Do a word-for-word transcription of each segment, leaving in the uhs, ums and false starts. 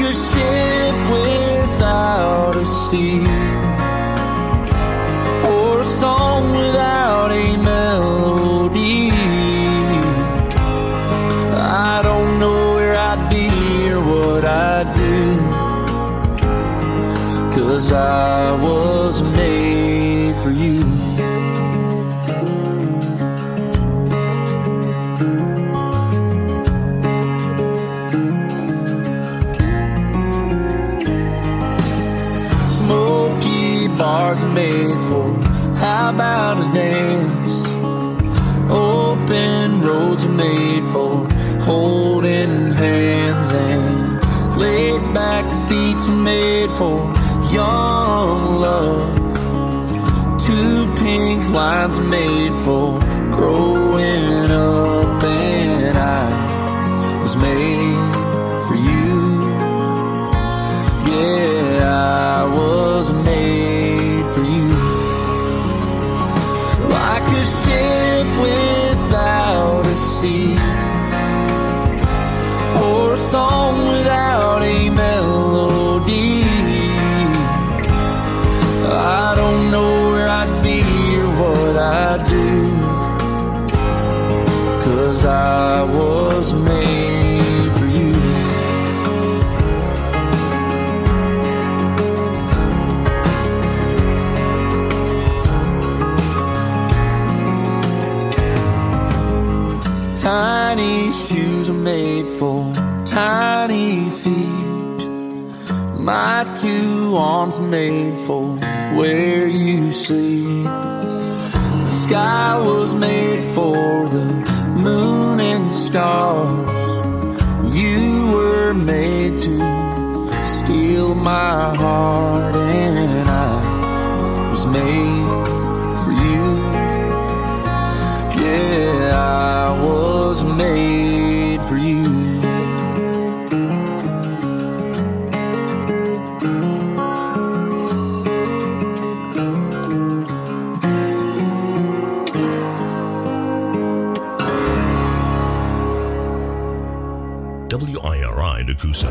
a ship without a sea, or a song without a melody. I don't know where I'd be or what I'd do, 'cause I was made for you. Smoky bars are made for, how about a dance? Open roads are made for holding hands, and laid back seats are made for young love. Two pink lines are made for growing up, and I was made for you. Yeah, I was made for you. Like a ship without a sea, or a song without a melody. I don't know where I'd be or what I'd do, 'cause I was made for you. Tiny shoes are made for tiny feet. My two arms are made for where you sleep. The sky was made for the moon and stars. You were made to steal my heart, and I was made for you. Yeah, I was made for you. W I R I Nakusa.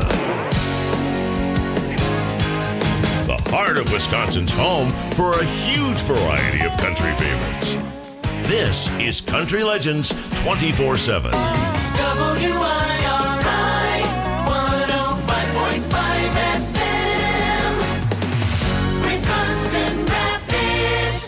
The heart of Wisconsin's home for a huge variety of country favorites. This is Country Legends twenty-four seven. W I R I one oh five point five F M, Wisconsin Rapids.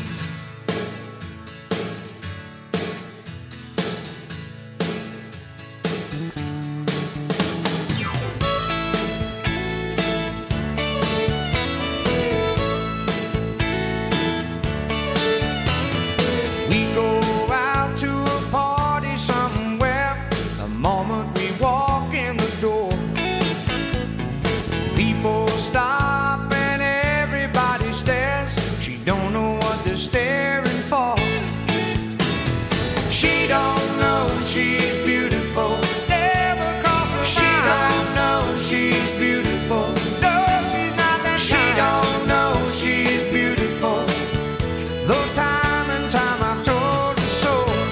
We go out to a party somewhere, the moment we walk in the door. People stop and everybody stares. She don't know what they're staring for. She don't know she's beautiful. Never crossed her mind. She don't know she's beautiful. No, she's not that kind. She don't know she's beautiful. Though time and time I've told her so.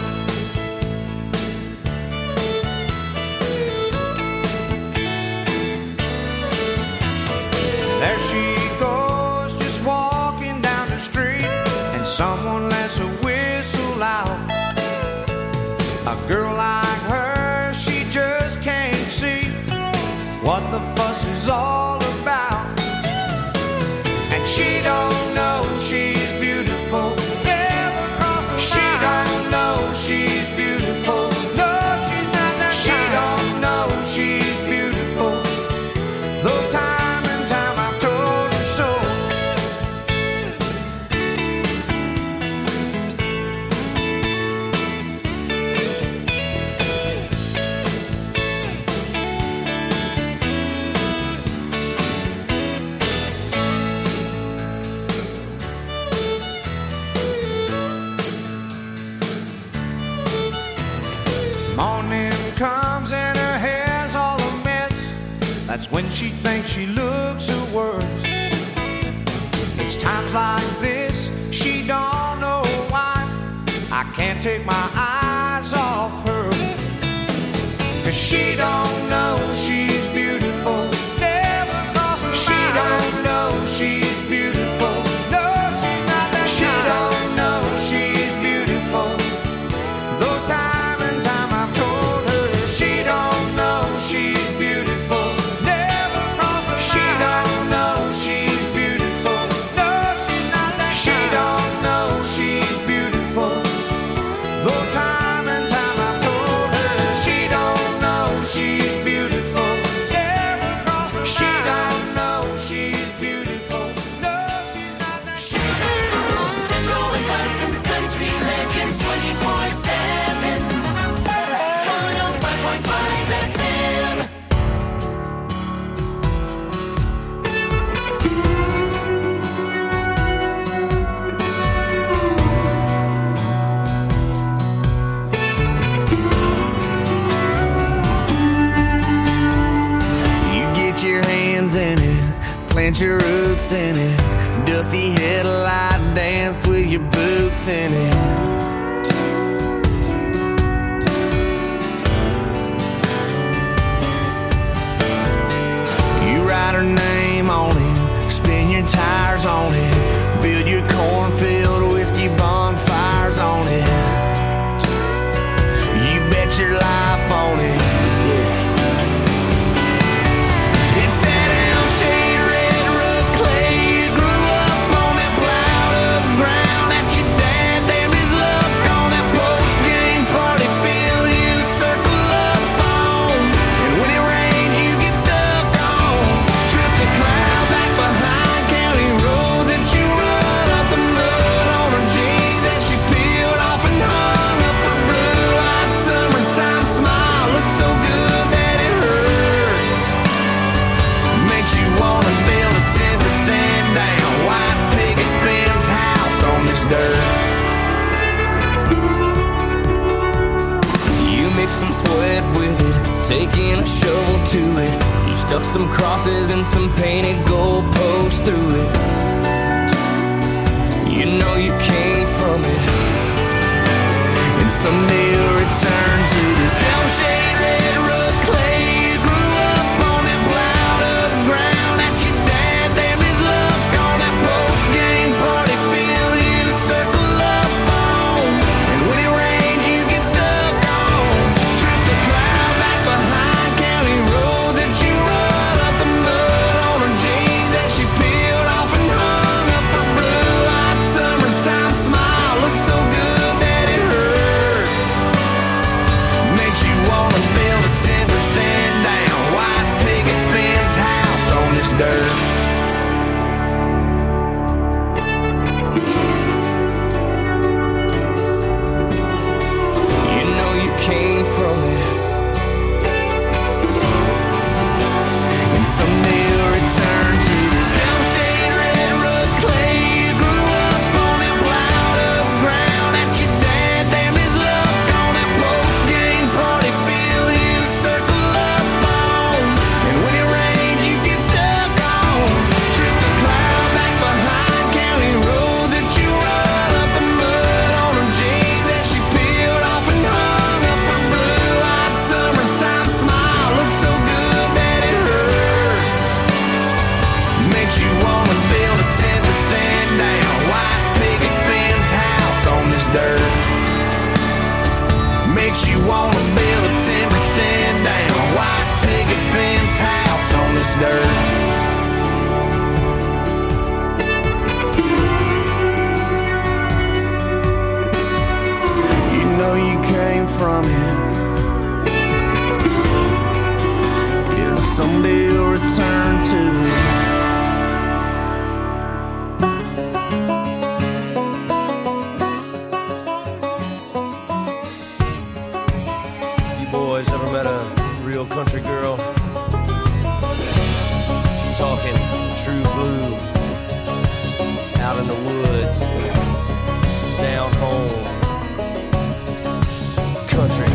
There she goes, just walking down the street, and someone lets a whistle out. A girl like her, she just can't see what the fuss is all about. And she don't know she's beautiful. Never crossed her mind. She don't know she's beautiful. No, she's not that kind. She don't know she's beautiful. Though time and time I've told her so. Morning comes and her hair's all a mess. That's when she thinks she looks her worst. It's times like this, she don't know why I can't take my eyes off her. 'Cause she don't know she's beautiful. plant your roots in it. Dusty headlight dance with your boots in it. You write her name on it, spin your tires on it, build your cornfield whiskey bonfires on it. You bet your life on it. Yeah. It's that Elm-shade red rust clay. You grew up on that plowed up ground that your dad damned his luck on. That post-game party field you circle up on. And when it rains you get stuck on. Trip the cloud back behind county roads that you run up the mud on her jeans that she peeled off and hung up her blue-eyed summertime smile. Looks so good that it hurts. Makes you wanna build a ten percent down white picket fence house on this dirt. You mix some sweat with it, taking a shovel to it. You stuck some crosses and some painted gold posts through it. You know you came from it, and someday you'll return to this Elm-shade red rust clay. You grew up on that plowed up ground that your dad damned his luck on. That post-game party field you circle up on. And when it rains you get stuck on. Trip the cloud back behind county roads that you run up the mud on her jeans that she peeled off and hung up her blue-eyed summertime smile. Looks so good that it hurts. Makes you wanna build a ten percent down white picket fence house on this dirt. You know you came from it, and someday you'll return to this Elm-shade red rust clay. You grew up on that plowed up ground that your dad damned his luck on. That post-game party field you circle up on. And when it rains you get stuck on. Trip the cloud back behind county roads that you run up the mud on her jeans that she peeled off and hung up her blue-eyed summertime smile. Looks so good that it hurts. Makes you wanna build a ten percent down white picket fence house on this dirt. Makes you wanna build a ten percent down white picket fence house on this dirt. You know you came from it. Yeah, someday you'll return to it. You boys ever met a real country girl? Talking true blue, out in the woods, down home, country.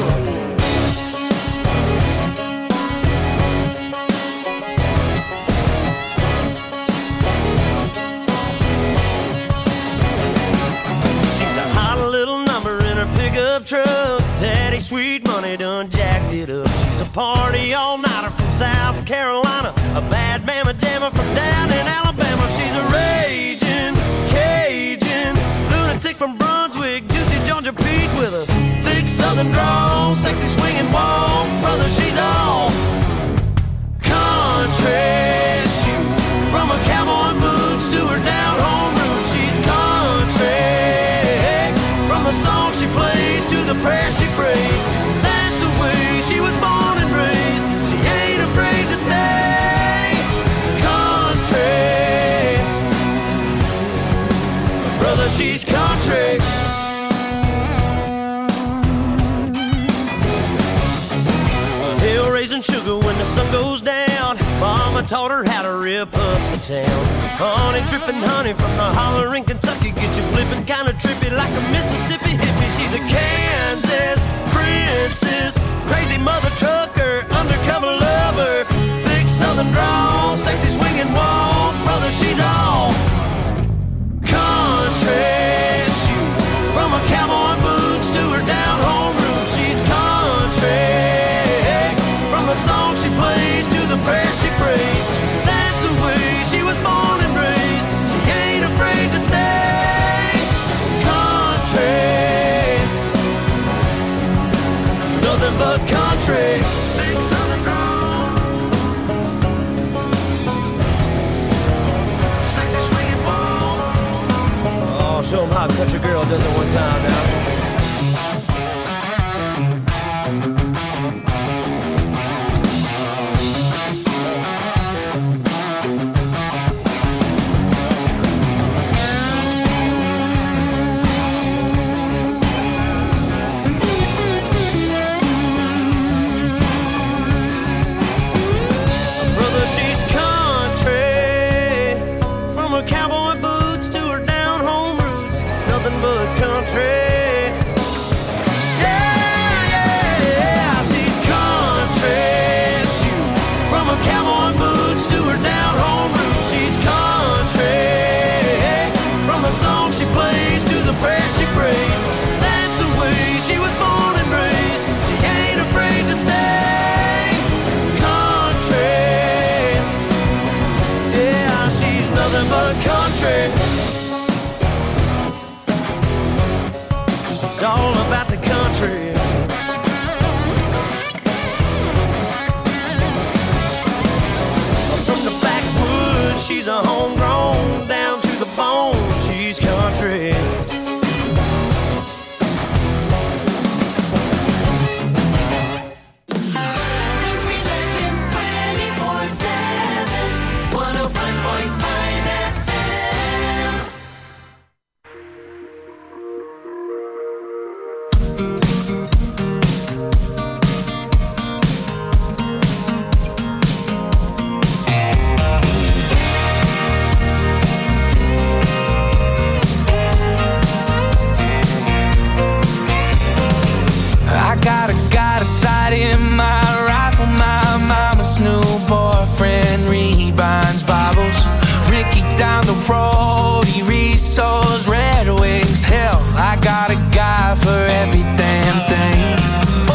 She's a hot little number in her pickup truck. Daddy sweet money done jacked it up. She's a party all-nighter from South Carolina, a bad mamma jamma from down in Alabama. She's a raging Cajun lunatic from Brunswick, juicy Georgia peach with a thick southern drawl, sexy swinging walk. Brother, she's all country. She from a cowboy boots to her down home roots. She's country from the song she plays to the prayer she prays. That's the way she was born and raised. She ain't afraid to stay country. Brother, she's country. Hill raising sugar when the sun goes down. Mama taught her how to rip up the town. Honey dripping honey from the holler in Kentucky. Get you flipping kinda trippy like a Mississippi hippie. She's a Kansas princess, crazy mother trucker, undercover lover, thick southern drawl, sexy swinging wall. country. Oh, show them how a country girl does it one time now. It's all about the country. From the backwoods, she's a homegrown, down to the bone, she's country. Country Legends twenty-four seven, one oh five point five F M. I got a got a sight in my rifle. My mama's new boyfriend rebinds Bibles. Ricky down the road, he resows Red Wings. Hell, I got a guy for every damn thing. Oh,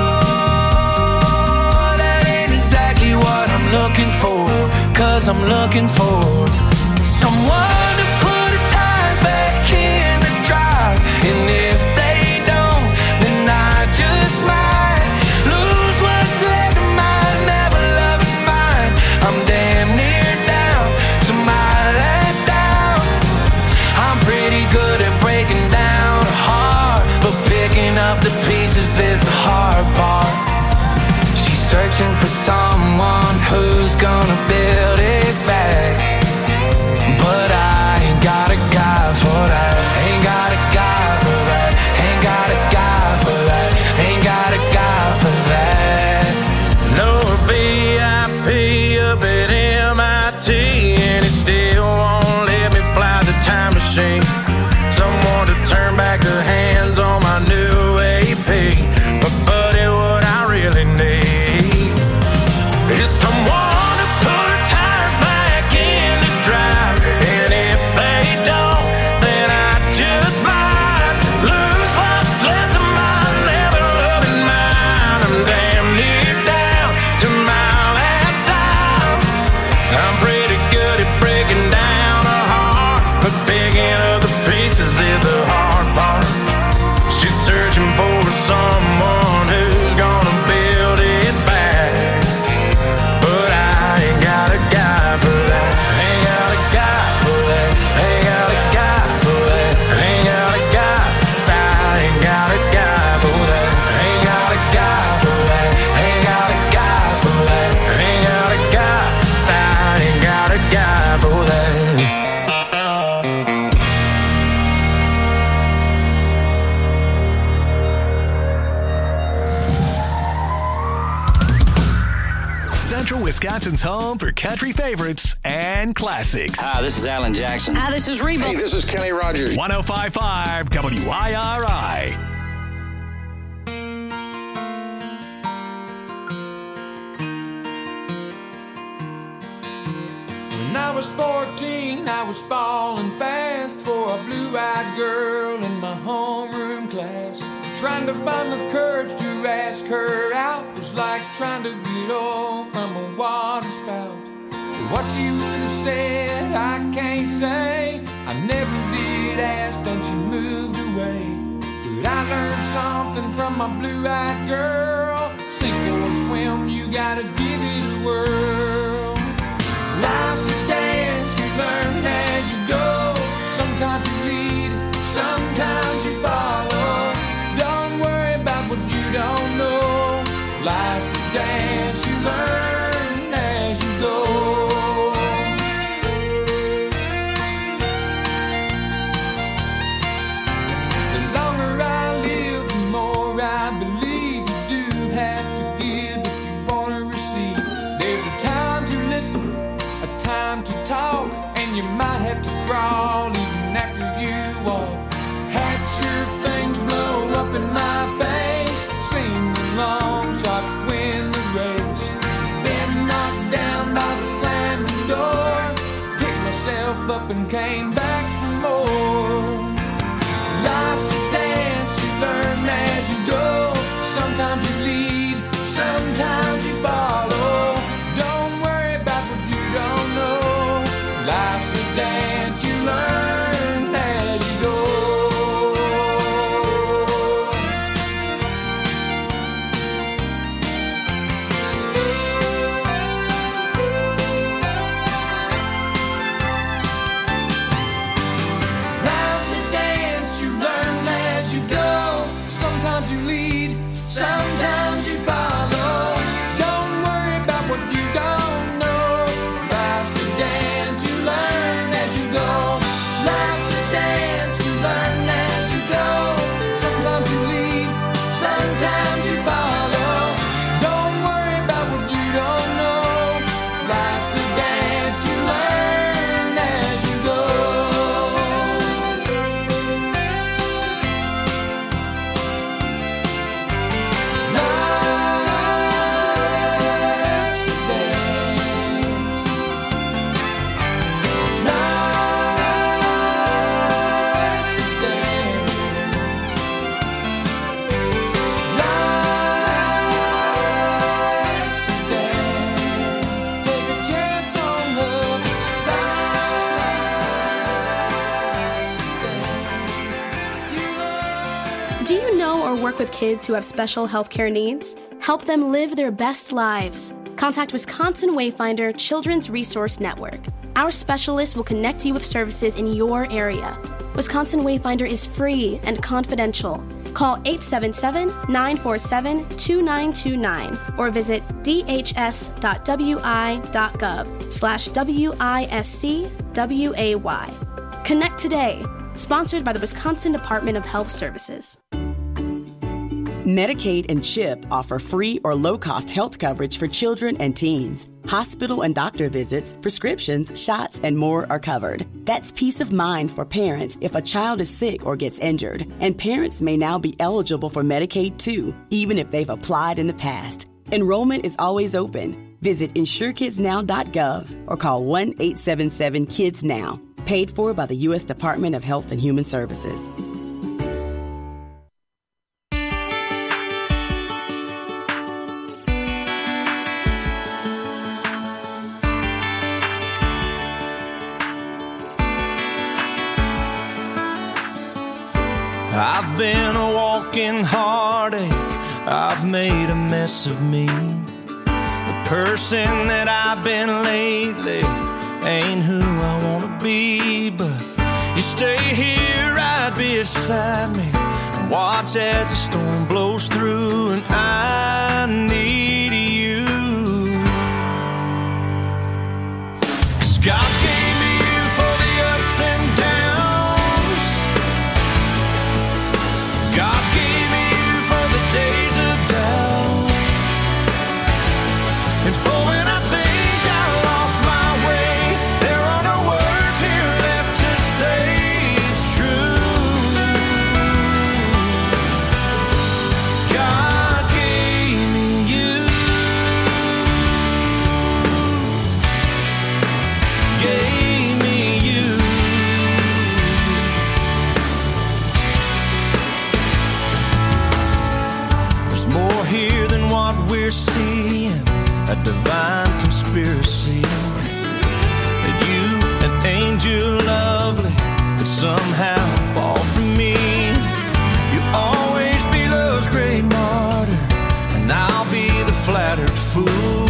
that ain't exactly what I'm looking for. Cause I'm looking for someone to put the tires back in the drive. And if they don't, then I just might lose what's left of my never loving mind. I'm damn near down to my last down. I'm pretty good at breaking down a heart, but picking up the pieces is the hard part. She's searching for someone who's gonna build it back, but I ain't got a guy for that. Ain't got a guy for that. Ain't got a guy for that. Ain't got a guy for that. No V I P up at M I T, and it still won't let me fly the time machine. Someone to turn back the hands on my new A P. But buddy, what I really need is someone to put her tires back in the drive. And if they don't, then I just might lose what's left of my never loving mind. I'm damn near down to my last dime. I'm pretty good at breaking down a heart, but picking up the pieces is the hard part. She's searching for someone who's gonna build it back, but I ain't got a guy for that. Ain't got a guy for that. Ain't got a guy for that. Ain't got a guy. I ain't got a guy for that. Ain't got a guy for that. Ain't got a guy for that. Ain't got a guy. I ain't got a guy for that. Central Wisconsin's home for country favorites and classics. Hi, this is Alan Jackson. Hi, this is Reba. Hey, this is Kenny Rogers. one oh five point five W I R I. When I was fourteen, I was falling fast for a blue-eyed girl in my homeroom class. Trying to find the courage to ask her out was like trying to get off from a water spout. What she would have said, I can't say. I never did ask, then she moved away. But I learned something from my blue-eyed girl. Sing try to give it a whirl. Life's a dance, you learn as you go. Sometimes you lead, sometimes you follow. Don't worry about what you don't know. Life's a dance, you learn as you go. The longer I live, the more I believe you do have to give if you want to receive. There's a time to listen, a time to talk, and you might have to crawl even after you walk. Had your things blow up in my face, sing the long shot, win the race. Been knocked down by the slamming door, picked myself up and came back for more. Life's a dance, you learn as you go. Sometimes you lead, sometimes you follow. Don't worry about what you don't know. Life's a dance, you learn as you go. Life's a dance, you learn as you go. Sometimes you lead, sometimes you follow. Don't worry about what you don't know. Life's a dance, you learn as you go. Life's a dance, you learn as you go. Sometimes you lead, sometimes you follow. Don't worry about what you don't know. Life's a dance, you learn as you go. Life's a dance. Life's a dance. Life's a dance. Take a chance on love. Life's a dance. You learn. Do you know or work with kids who have special healthcare needs? Help them live their best lives. Contact Wisconsin Wayfinder Children's Resource Network. Our specialists will connect you with services in your area. Wisconsin Wayfinder is free and confidential. Call eight seven seven, nine four seven, two nine two nine or visit dhs.wi.gov slash W-I-S-C-W-A-Y. Connect today. Sponsored by the Wisconsin Department of Health Services. Medicaid and CHIP offer free or low-cost health coverage for children and teens. Hospital and doctor visits, prescriptions, shots, and more are covered. That's peace of mind for parents if a child is sick or gets injured. And parents may now be eligible for Medicaid too, even if they've applied in the past. Enrollment is always open. Visit insure kids now dot gov or call one eight seven seven kids now. Paid for by the U S Department of Health and Human Services. I've been a walking heartache, I've made a mess of me. The person that I've been lately ain't who I wanna be. But you stay here right beside me and watch as the storm blows through, and I need you. 'Cause God gave me you for the ups and downs. God gave me you for the days of doubt, and for when I think I lost my way, there are no words here left to say. It's true. God gave me you. Gave me you. There's more here than what we're seeing, a divine conspiracy. That you, an angel lovely, could somehow fall for me. You'll always be love's great martyr, and I'll be the flattered fool.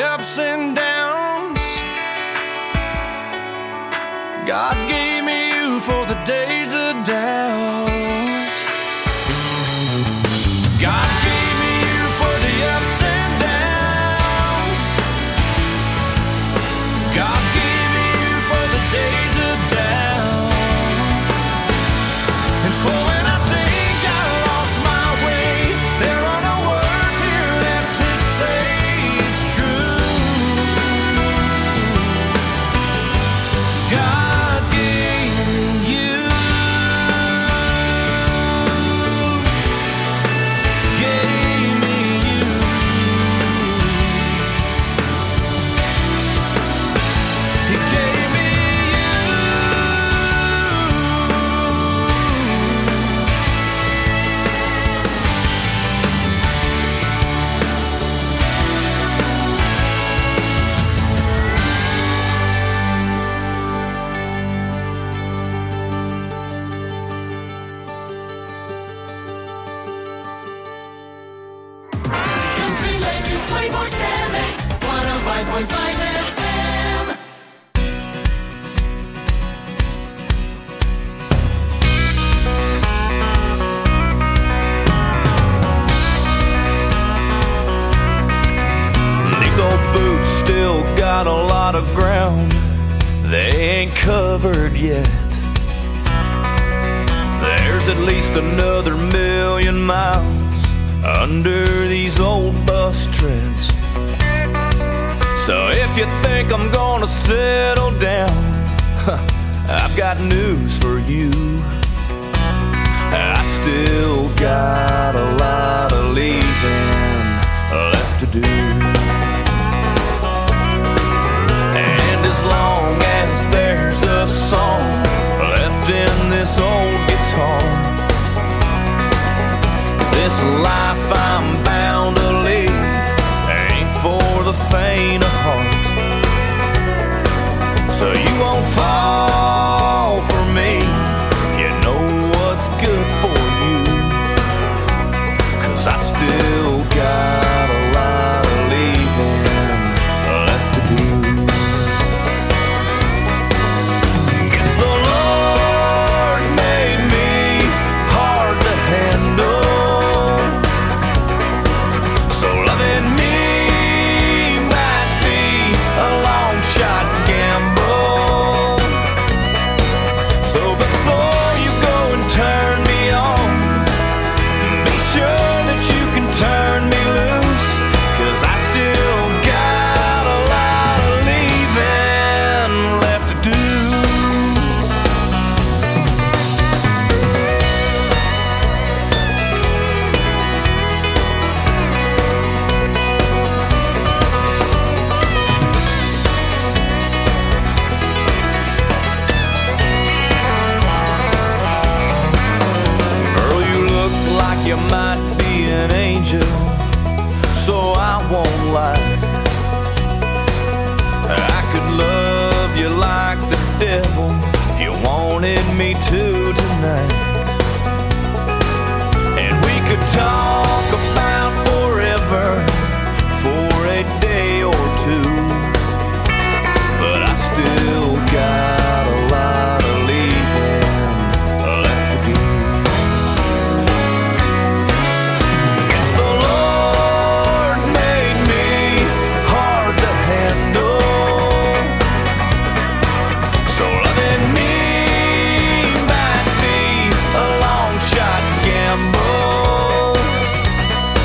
ups and downs. God gave me you for the days of doubt. God gave me you for the ups and downs. God gave me you for the days of doubt. And for when I think I lost my way, there are no words here left to say it's true. God gave me you. Gave me you. He gave me Country Legends twenty-four seven, one oh five point five F M. These old boots still got a lot of ground they ain't covered yet. There's at least another million miles under these old bus treads. So if you think I'm gonna settle down, I've got news for you. I still got a lot of leaving left to do. And as long as there's a song left in this old guitar, this life I'm bound to lead ain't for the faint of heart. So you won't fall for me, you know what's good for you. 'Cause I still got a lot of leaving left to do. Guess the Lord made me hard to handle, so loving me might be a long shot gamble. So before you go and turn me on, be sure that you can turn me loose. 'Cause I still got a lot of leaving left to do. Girl, you look like you might be an angel, so I won't lie. I could love you like the devil if you wanted me to tonight. And we could talk about forever for a day or two. But I still got a lot of leaving left to do. Guess the Lord made me hard to handle, so loving me might be a long shot gamble.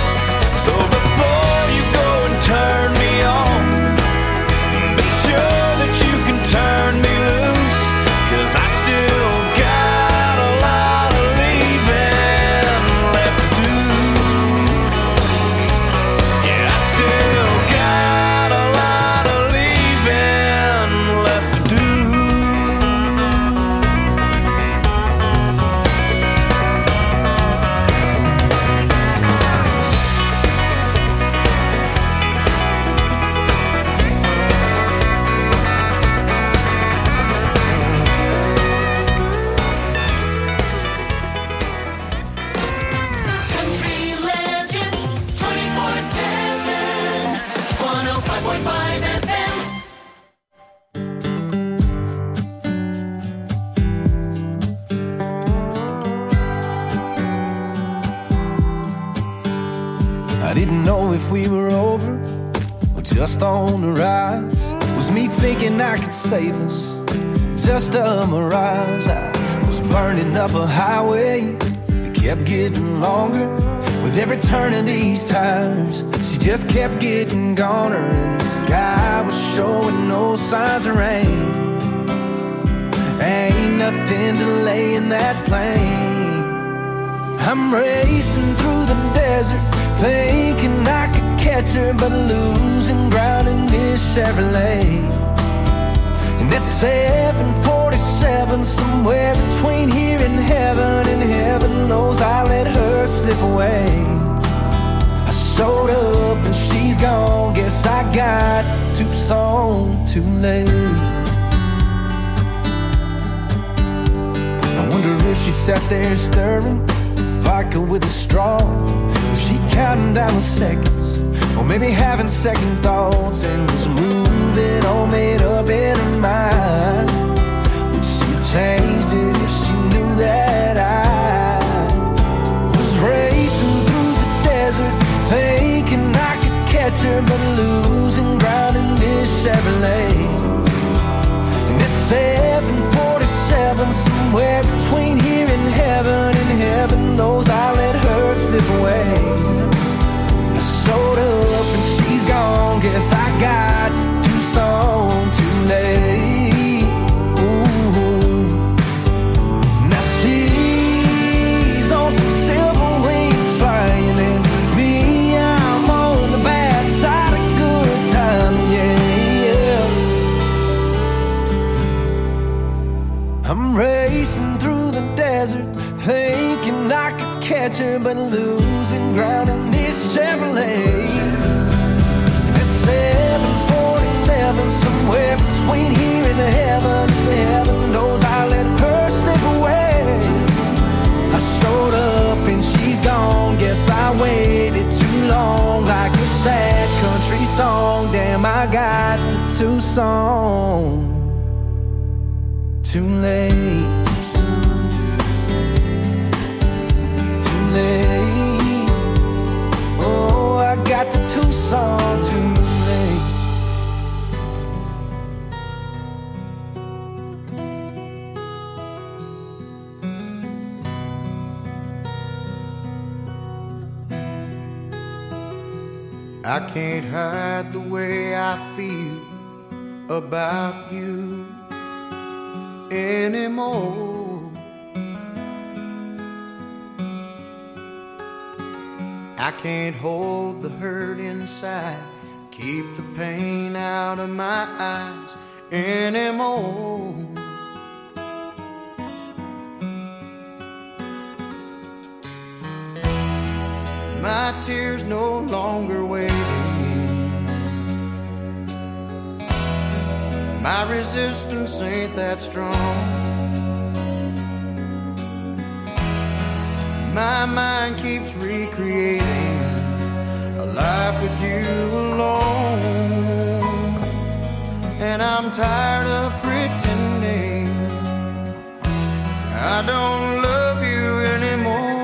point five F M. I didn't know if we were over or just on the rise. Was me thinking I could save us? Just a mirage. I was burning up a highway that kept getting longer. With every turn of these tires, she just kept getting goner. And the sky was showing no signs of rain. Ain't nothing delaying that plane. I'm racing through the desert, thinking I could catch her, but losing ground in this Chevrolet. And it's seven forty-seven, somewhere between here and heaven, and heaven knows I let her slip away. I showed up and she's gone, guess I got to Tucson too late. I wonder if she sat there stirring vodka with a straw. Was she counting down the seconds, or maybe having second thoughts, and was moving all made up in her mind? Would she have changed it if she knew that I was racing through the desert, thinking I could catch her, but losing ground in this Chevrolet? And it's seven forty-seven, somewhere between here and heaven, and heaven knows I let her slip away. I showed up and she's gone, guess I got to Tucson too late. Ooh. Now she's on some silver wings flying, and me, I'm on the bad side of good time, yeah, yeah. I'm racing through the desert, thinking I could catch her, but losing ground in this Chevrolet. It's seven forty-seven, somewhere between here and heaven, and heaven knows I let her slip away. I showed up and she's gone, guess I waited too long, like a sad country song. Damn, I got to Tucson too late. Oh, I got to Tucson too late. I can't hide the way I feel about you anymore. I can't hold the hurt inside, keep the pain out of my eyes anymore. My tears no longer waiting, my resistance ain't that strong. My mind keeps recreating a life with you alone, and I'm tired of pretending I don't love you anymore.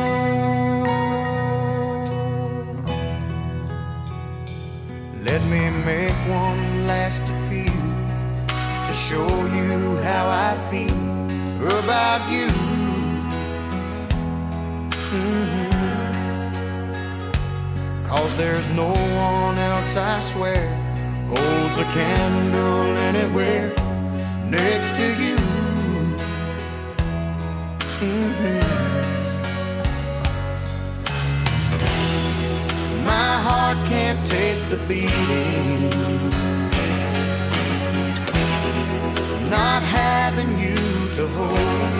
Let me make one last appeal to show you how I feel about you. Mm-hmm. Cause there's no one else, I swear, holds a candle anywhere next to you. Mm-hmm. My heart can't take the beating, not having you to hold.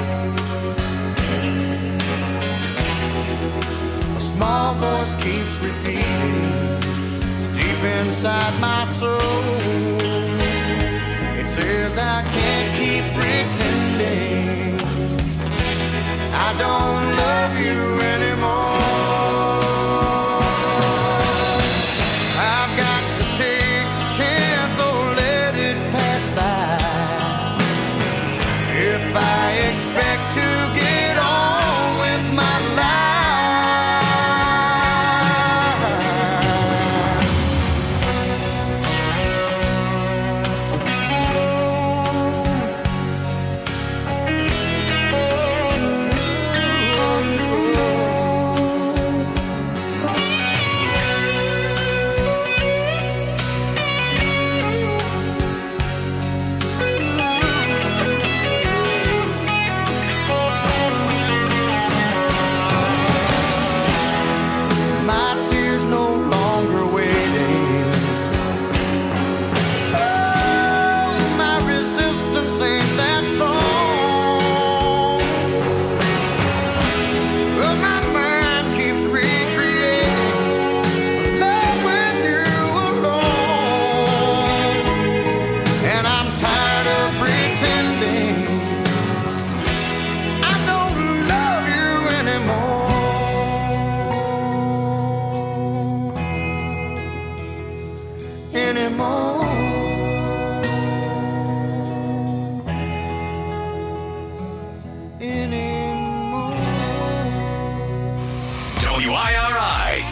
A small voice keeps repeating deep inside my soul. It says I can't keep pretending I don't love you anymore. I've got to take the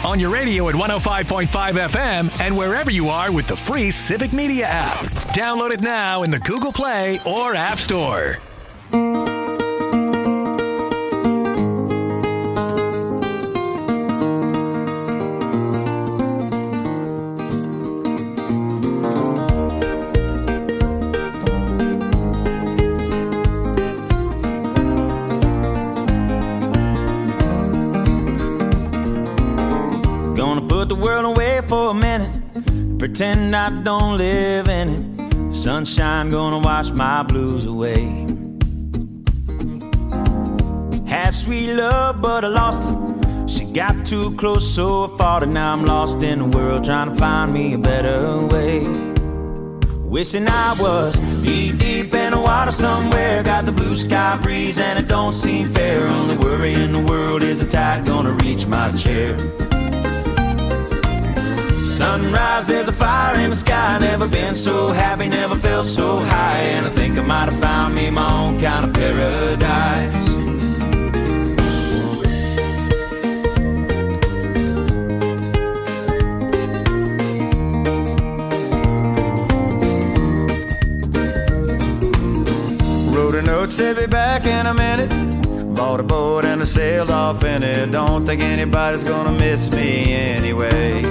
on your radio at one oh five point five F M, and wherever you are with the free Civic Media app. Download it now in the Google Play or App Store. The world away for a minute, pretend I don't live in it. Sunshine gonna wash my blues away. Had sweet love, but I lost it. She got too close, so I fought it. Now I'm lost in the world, trying to find me a better way. Wishing I was deep, deep in the water somewhere. Got the blue sky breeze and it don't seem fair. Only worry in the world is the tide gonna reach my chair. Sunrise, there's a fire in the sky. Never been so happy, never felt so high. And I think I might have found me my own kind of paradise. Wrote a note, said be back in a minute. Bought a boat and I sailed off in it. Don't think anybody's gonna miss me anyway.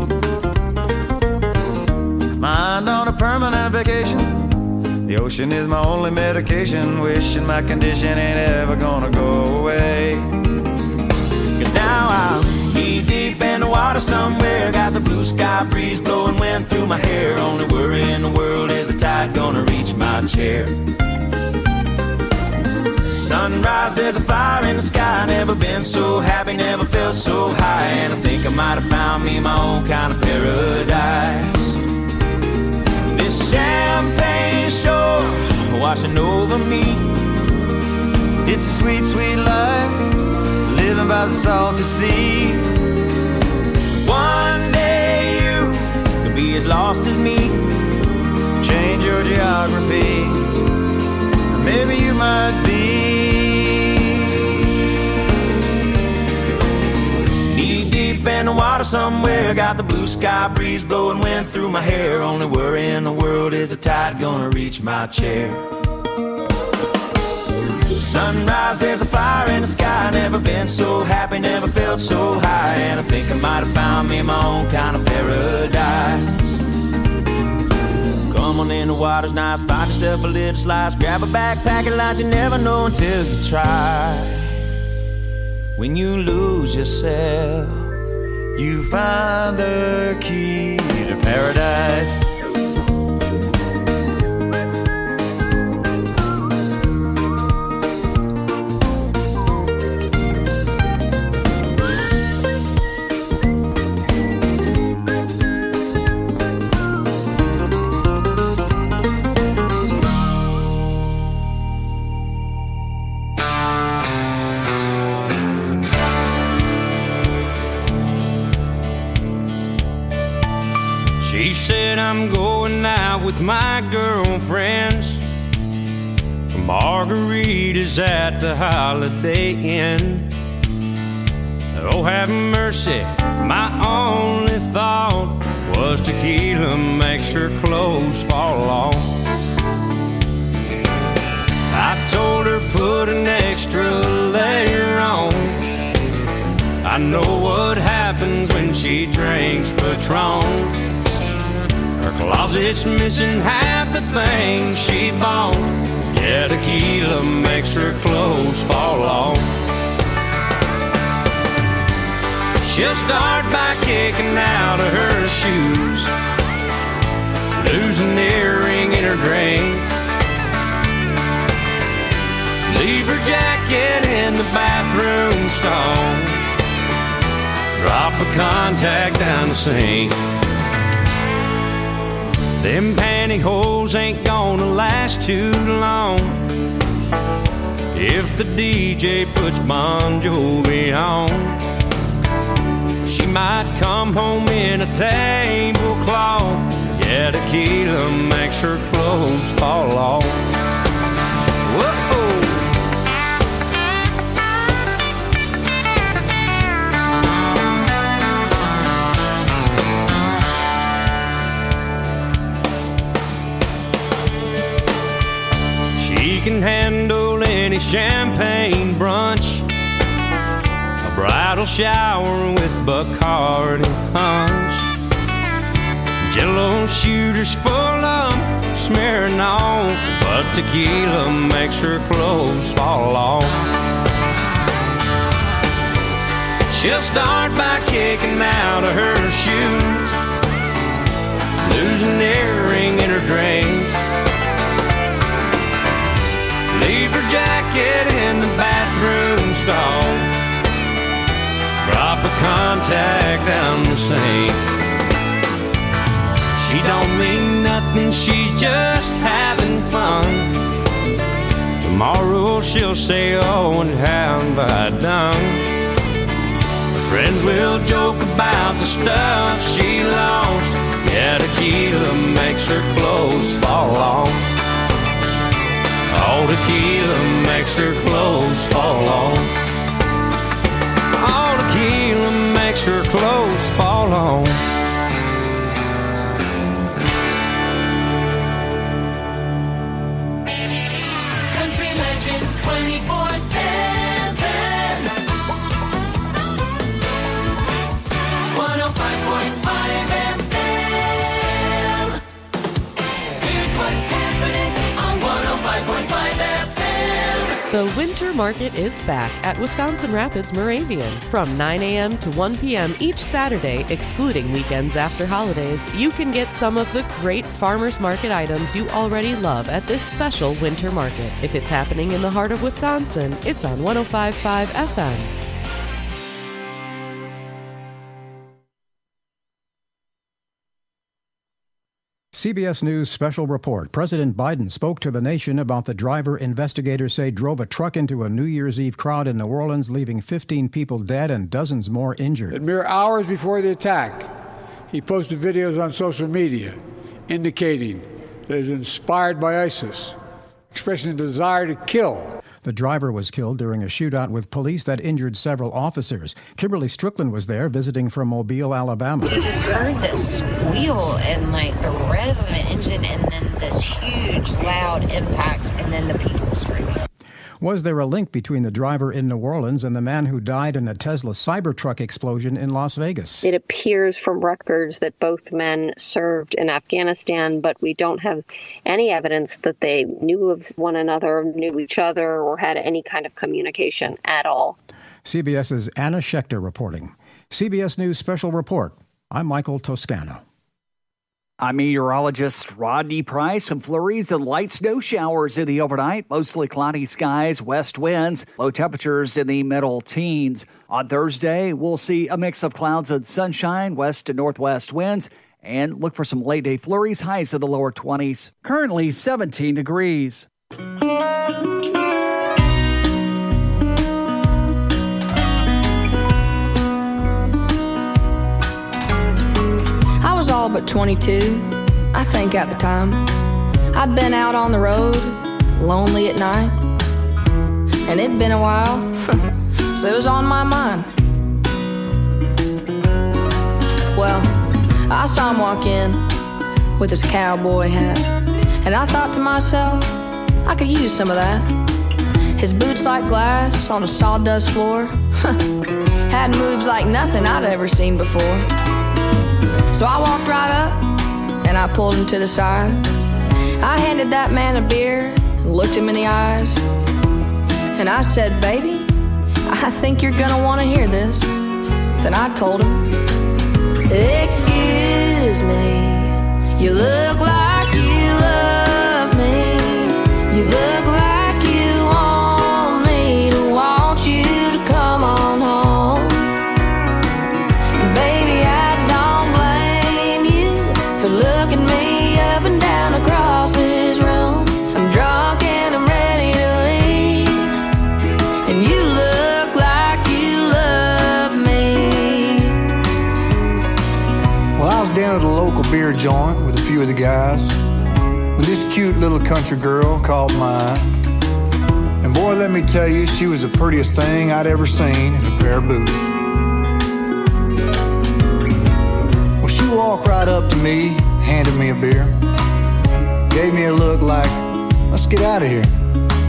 Mind on a permanent vacation. The ocean is my only medication. Wishing my condition ain't ever gonna go away. Cause now I'm knee deep in the water somewhere. Got the blue sky breeze blowing wind through my hair. Only worry in the world is the tide gonna reach my chair. Sunrise, there's a fire in the sky. Never been so happy, never felt so high. And I think I might have found me my own kind of paradise. This champagne shore washing over me. It's a sweet, sweet life, living by the salty sea. One day you could be as lost as me. Change your geography, maybe you might be. Knee deep in the water somewhere. Got the blue sky breeze blowing wind through my hair. Only worry in the world is the tide gonna reach my chair. Sunrise, there's a fire in the sky. Never been so happy, never felt so high. And I think I might have found me my own kind of paradise. Come on in, the water's nice. Find yourself a little slice. Grab a backpack and lunch. You never know until you try. When you lose yourself, you find the key to paradise. She said I'm going out with my girlfriends for margaritas at the Holiday Inn. Oh, have mercy, my only thought was tequila makes her clothes fall off. I told her put an extra layer on. I know what happens when she drinks Patron. Her closet's missing half the things she bought. Yeah, tequila makes her clothes fall off. She'll start by kicking out of her shoes, losing the earring in her drink, leave her jacket in the bathroom stall, drop a contact down the sink. Them pantyhose ain't gonna last too long if the D J puts Bon Jovi on. She might come home in a tablecloth. Yeah, tequila makes her clothes fall off. Whoa. can handle any champagne brunch, a bridal shower with Bacardi punch, Jello shooters full of smearing off, but tequila makes her clothes fall off. She'll start by kicking out of her shoes, lose an earring in her drink, leave her jacket in the bathroom stall, drop a contact down the sink. She don't mean nothing, she's just having fun. Tomorrow she'll say, oh, and how have I done? Her friends will joke about the stuff she lost. Yeah, tequila makes her clothes fall off. Oh, tequila makes her clothes fall off. Oh, tequila makes her clothes fall off. twenty-four seven one oh five point five F M. Here's what's happening on one oh five point five F M. The Winter Market is back at Wisconsin Rapids Moravian from nine a.m. to one p.m. each Saturday, excluding weekends after holidays. You can get some of the great farmers market items you already love at this special Winter Market. If it's happening in the heart of Wisconsin, it's on one oh five point five F M. C B S News special report. President Biden spoke to the nation about the driver investigators say drove a truck into a New Year's Eve crowd in New Orleans, leaving fifteen people dead and dozens more injured. Mere hours before the attack, he posted videos on social media indicating that he was inspired by ISIS, expressing a desire to kill. The driver was killed during a shootout with police that injured several officers. Kimberly Strickland was there visiting from Mobile, Alabama. You just heard this squeal and like the rev of an engine and then this huge loud impact and then the people screaming. Was there a link between the driver in New Orleans and the man who died in a Tesla Cybertruck explosion in Las Vegas? It appears from records that both men served in Afghanistan, but we don't have any evidence that they knew of one another, knew each other, or had any kind of communication at all. CBS's Anna Schechter reporting. C B S News Special Report. I'm Michael Toscano. I'm meteorologist Rodney Price. Some flurries and light snow showers in the overnight. Mostly cloudy skies, west winds, low temperatures in the middle teens. On Thursday, we'll see a mix of clouds and sunshine, west to northwest winds, and look for some late day flurries, highs in the lower twenties. Currently seventeen degrees. I was all but twenty-two, I think at the time. I'd been out on the road, lonely at night. And it'd been a while, so it was on my mind. Well, I saw him walk in with his cowboy hat. And I thought to myself, I could use some of that. His boots like glass on a sawdust floor. Had moves like nothing I'd ever seen before. So I walked right up, and I pulled him to the side. I handed that man a beer, and looked him in the eyes. And I said, baby, I think you're gonna wanna hear this. Then I told him, excuse me, you look like you love me. You look like you want me to want you to come on home. Baby, I looking me up and down across this room. I'm drunk and I'm ready to leave. And you look like you love me. Well, I was down at a local beer joint with a few of the guys when this cute little country girl caught my eye. And boy, let me tell you, she was the prettiest thing I'd ever seen in a pair of boots. Well, she walked right up to me, handed me a beer, gave me a look like, let's get out of here.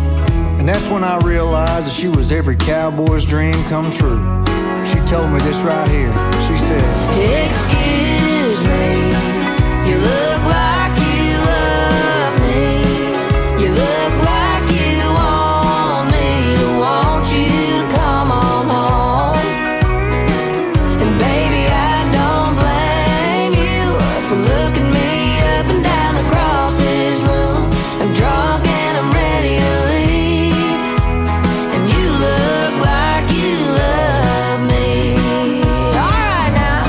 And that's when I realized that she was every cowboy's dream come true. She told me this right here. She said, excuse me, you look like you love me. You look like you want me to want you to come on home. And baby, I don't blame you for looking me up and down across this room. I'm drunk and I'm ready to leave, and you look like you love me. All right now.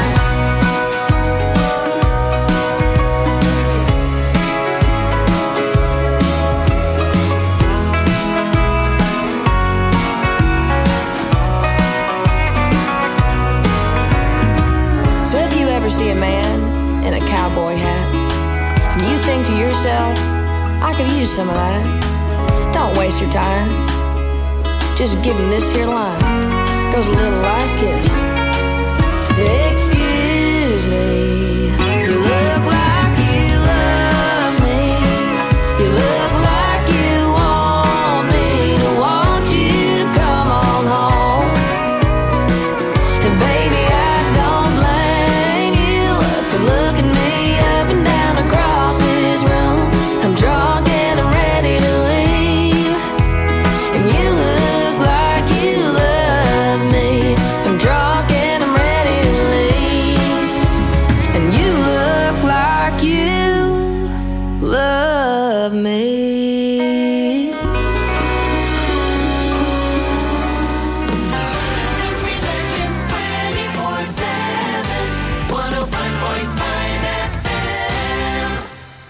So if you ever see a man in a cowboy hat and you think to yourself, I could use some of that, don't waste your time. Just give him this here line. Goes a little like this. Excuse me, you look like you love me. You look like you want me to want you to come on home. And baby, I don't blame you for looking me up and down across this room. I'm drunk and I'm ready to leave, and you look like you love me. I'm drunk and I'm ready to leave, and you look like you love me. Country Legends twenty-four seven, one oh five point five F M.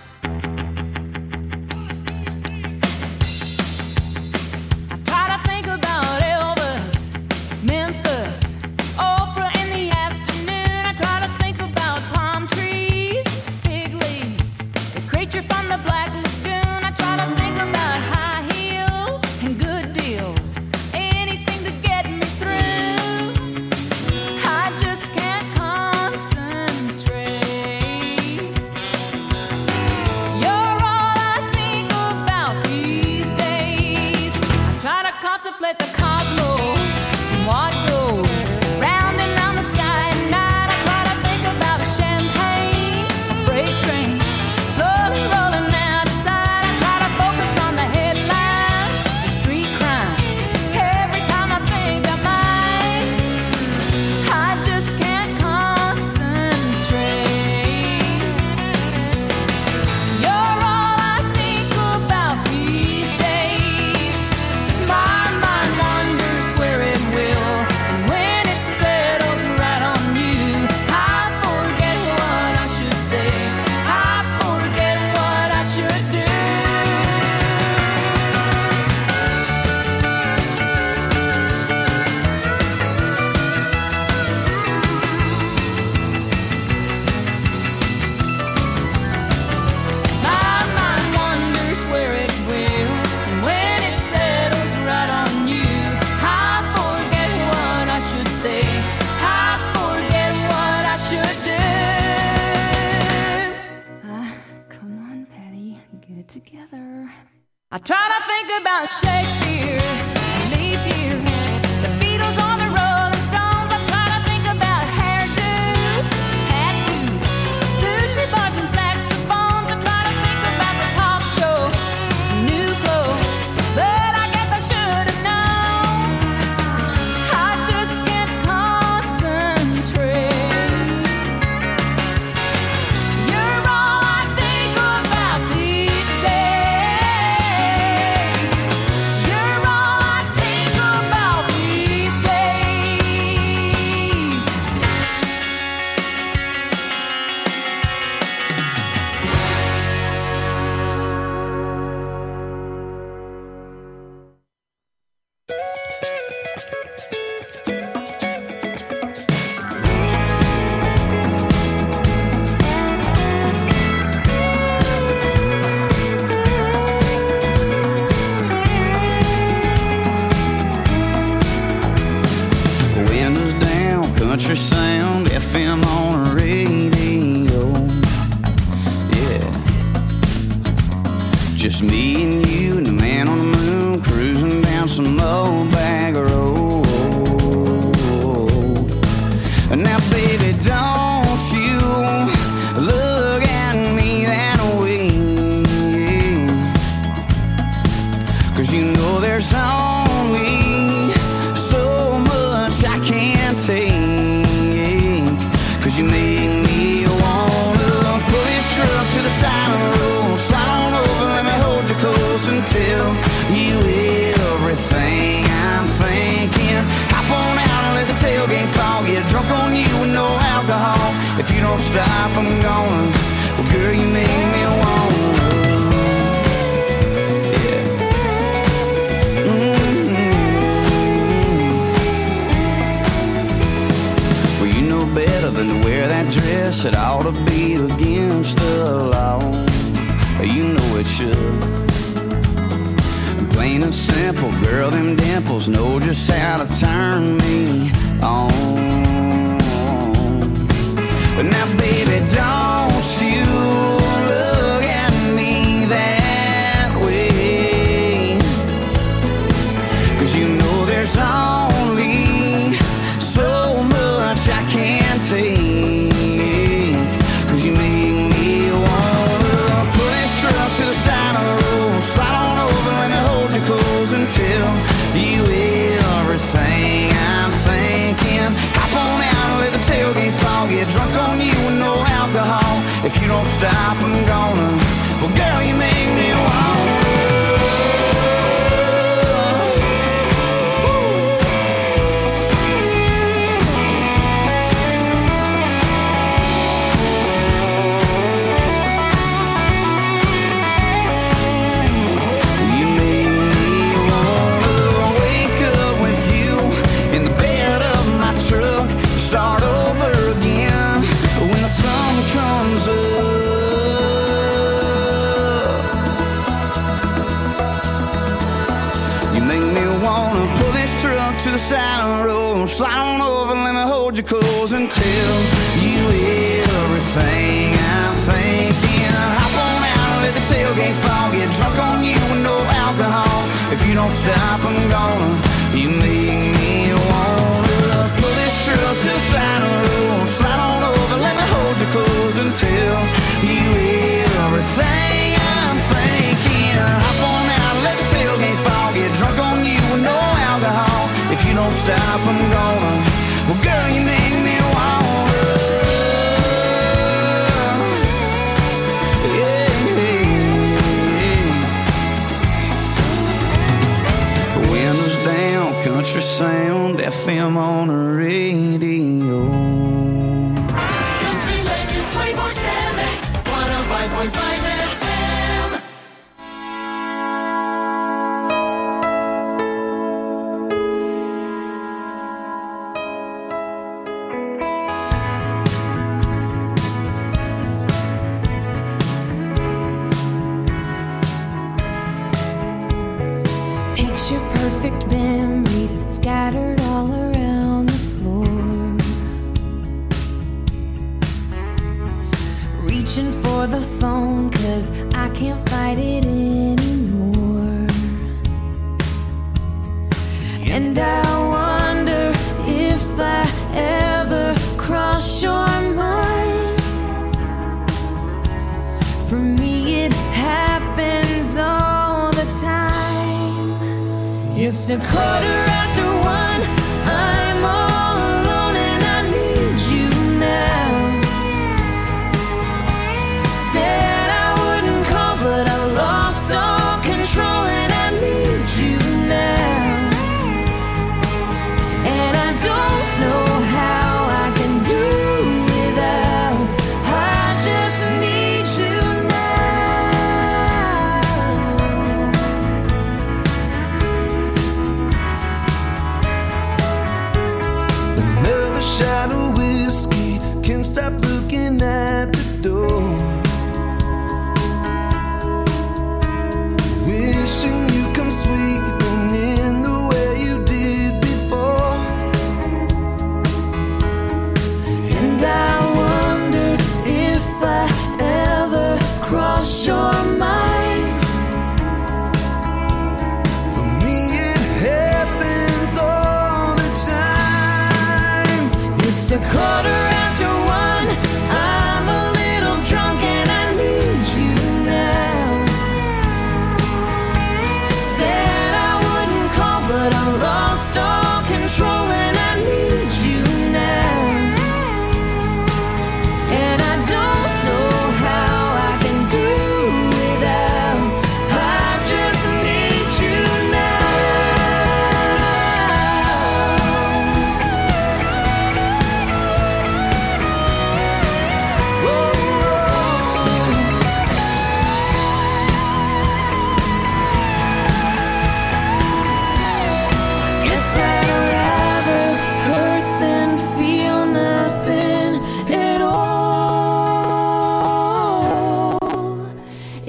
Try to think about Elvis, Memphis, Oprah in the afternoon. I try to think about palm trees, fig leaves, the creature from the Black Lagoon. I try to think about high heels and good deals, anything to get me through. I just can't concentrate. You're all I think about these days. I try to contemplate the cosmos and what goes round and round the sky at night. I try to think about a champagne, a freight trains slowly rolling out of sight. I try to focus on the headlines, the street crimes. Every time I think I might, I just can't concentrate. You're all I think about these days. My mind wanders where it will, and when it settles right on you, I forget what I should say. I forget what I should do. My mind wanders where it will, and when it settles right on you, I forget what I should say. I forget what I should do. Ah, come on, Patty, get it together. I try to think about Shakespeare, leap year, the Beatles on the Rolling Stones. I try to think about hairdos, tattoos, sushi bars and saxophones. I try to think about the talk shows, new clothes, but I guess I should have known. I just can't concentrate. You're all I think about these days. You're all Just me and you and the man on the moon, cruising down some old bag road. Now baby, don't you look at me that way, 'cause you know there's only so much I can't take. 'Cause you make me wanna pull this truck to the side of the road, slide on over, let me hold you close and tell you everything I'm thinking. Hop on out and let the tailgate fall, get drunk on you with no alcohol. If you don't stop, I'm gonna. Well, girl, you make me wanna. Yeah. Mm-hmm. Well, you know better than to wear that dress. It ought to be against the law. You know it should. Plain and simple, girl, them dimples know just how to turn me on. But now, baby, don't you look at me that way, 'cause you know there's only so much I can't take. 'Cause you make me wanna pull this truck to the side of the road, slide on over, let me hold you close and tell you everything I'm thinking. Hop on out and let the tailgate fall, get drunk on you with no alcohol. If you don't stop, I'm gonna. Well, girl, you make me wanna. Start over again when the sun comes up. You make me wanna pull this truck to the side of the road, slide on over, let me hold you close and tell you everything I'm thinking. Hop on out and let the tailgate fall, get drunk on you with no alcohol. If you don't stop, I'm gonna. You make me wanna pull this truck to the side of the road, slide on over, let me hold you close and tell you everything I'm thinking. Hop on out, let the tailgate fall, get drunk on you with no alcohol. If you don't stop, I'm gonna. Well, girl, you make me wanna. Yeah, yeah. Windows down, country sound, F M on the radio. Country Legends twenty-four seven, one oh five point five F M. Picture perfect memories scattered all around the floor. Reaching for the phone 'cause I can't fight it anymore. And I wonder if I ever cross your mind. For me it happens all the time. It's a quarter after one, I'm all alone and I need you now. Said I wouldn't call, but I lost all control and I need you now. And I don't know how I can do without. I just need you Another shot of whiskey, can't stop looking at the door. Wishing you come sweeping in the way you did before. And I wonder if I ever cross your mind.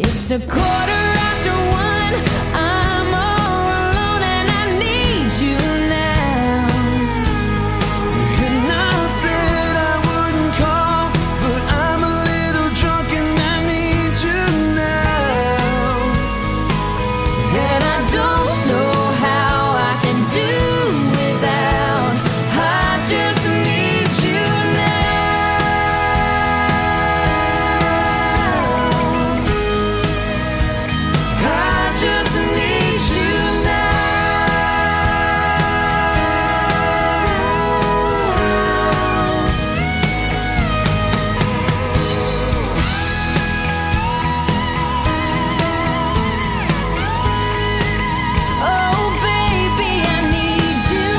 It's a quarter after one. I'm all alone and I need you now. And I said I wouldn't call, but I'm a little drunk and I need you now. And I don't know how I can do without. I just need you now. I just need you now. Oh, baby, I need you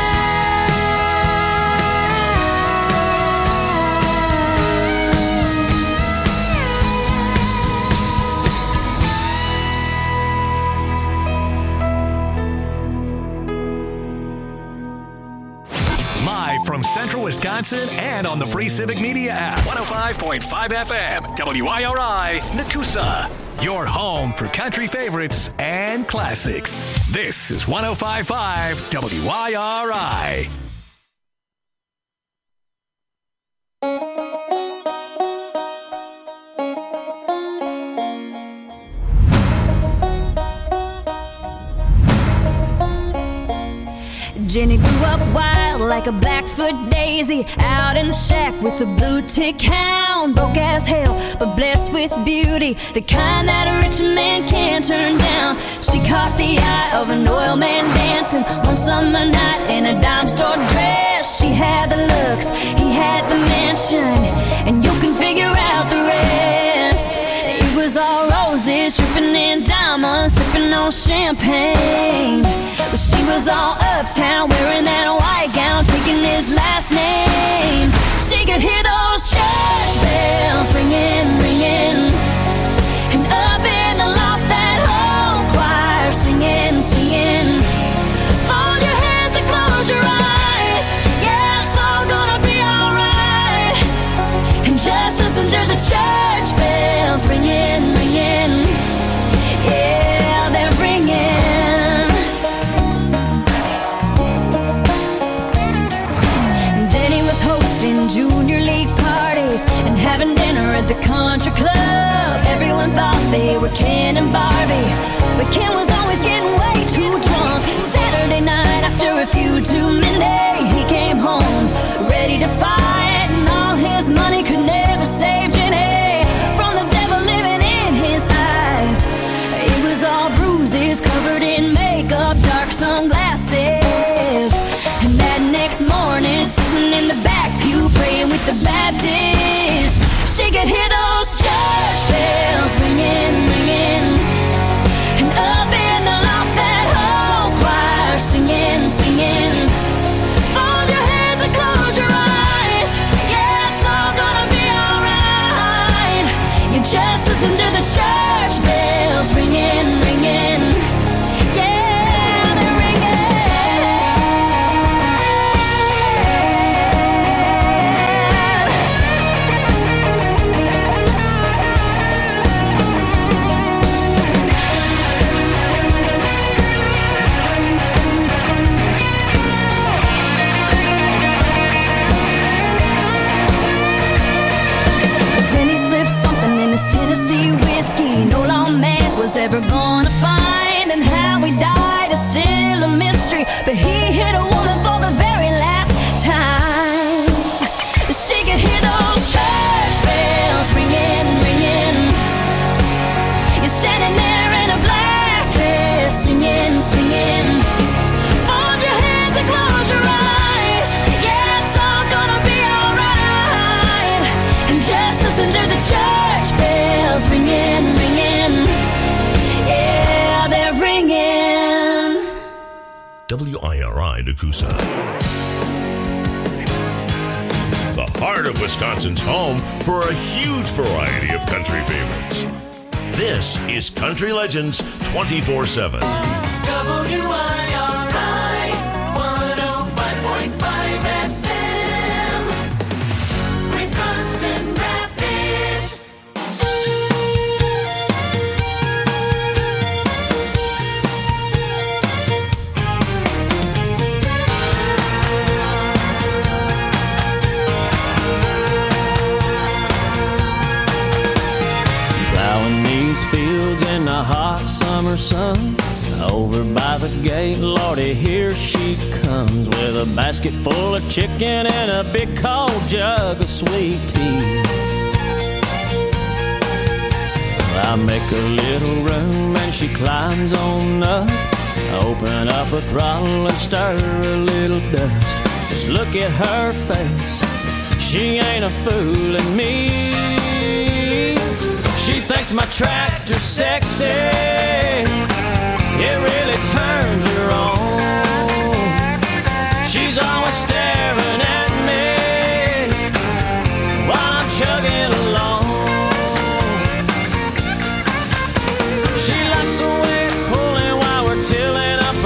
Live from Central Wisconsin and on the free Civic Media app. one oh five point five F M, W I R I, Nakusa. Your home for country favorites and classics. This is one oh five point five W I R I. Jenny grew up wild like a Blackfoot daisy, out in the shack with a blue tick hound. Broke as hell, but blessed with beauty, the kind that a rich man can't turn down. She caught the eye of an oil man dancing one summer night in a dime store dress. She had the looks, he had the mansion, and you can figure out the rest. It was all roses, dripping in diamonds, sipping on champagne. But she was all uptown, wearing that white gown, taking his last name. She could hear those church bells ringing, ringing, and up in the loft that whole choir singing, singing. Fold your hands and close your eyes, yeah, it's all gonna be alright. And just listen to the church bells ringing, ringing, yeah, they're ringing. Junior league parties and having dinner at the country club. Everyone thought they were Ken and Barbie, but Ken was always getting way too drunk. Saturday night after a few too many, he came home ready to fight, and all his money could never save Jenny from the devil living in his eyes. It was all bruises, covered in makeup, dark sunglasses, and that next morning, sitting in the back pew praying with the Baptists, she could hear those church bells ringing, ringing, and up in the loft that whole choir singing, singing. Fold your hands and close your eyes, yeah, it's all gonna be alright. You just listen to the church bells ringing, ringing, yeah, they're ringing. Jenny slipped something in his Tennessee whiskey no lawman was ever gonna find, and how he died is still a mystery, but he hit a woman for the very last time. She could hear those church bells ringing, ringing. You're standing there in a black dress, singing, singing. Fold your hands and close your eyes, yeah, it's all gonna be alright. And just listen to the church bells ringing, ringing, yeah, they're ringing. W I R I Nakusa. The heart of Wisconsin's home for a huge variety of country favorites. This is Country Legends twenty-four seven. W I R I one oh five point five F M, Wisconsin Rapids. Mowing these fields in the hot summer sun. Over by the gate, Lordy, here she comes with a basket full of chicken and a big cold jug of sweet tea. I make a little room and she climbs on up. Open up a throttle and stir a little dust. Just look at her face, she ain't a fooling me. She thinks my tractor's sexy, it really turns her on. She's always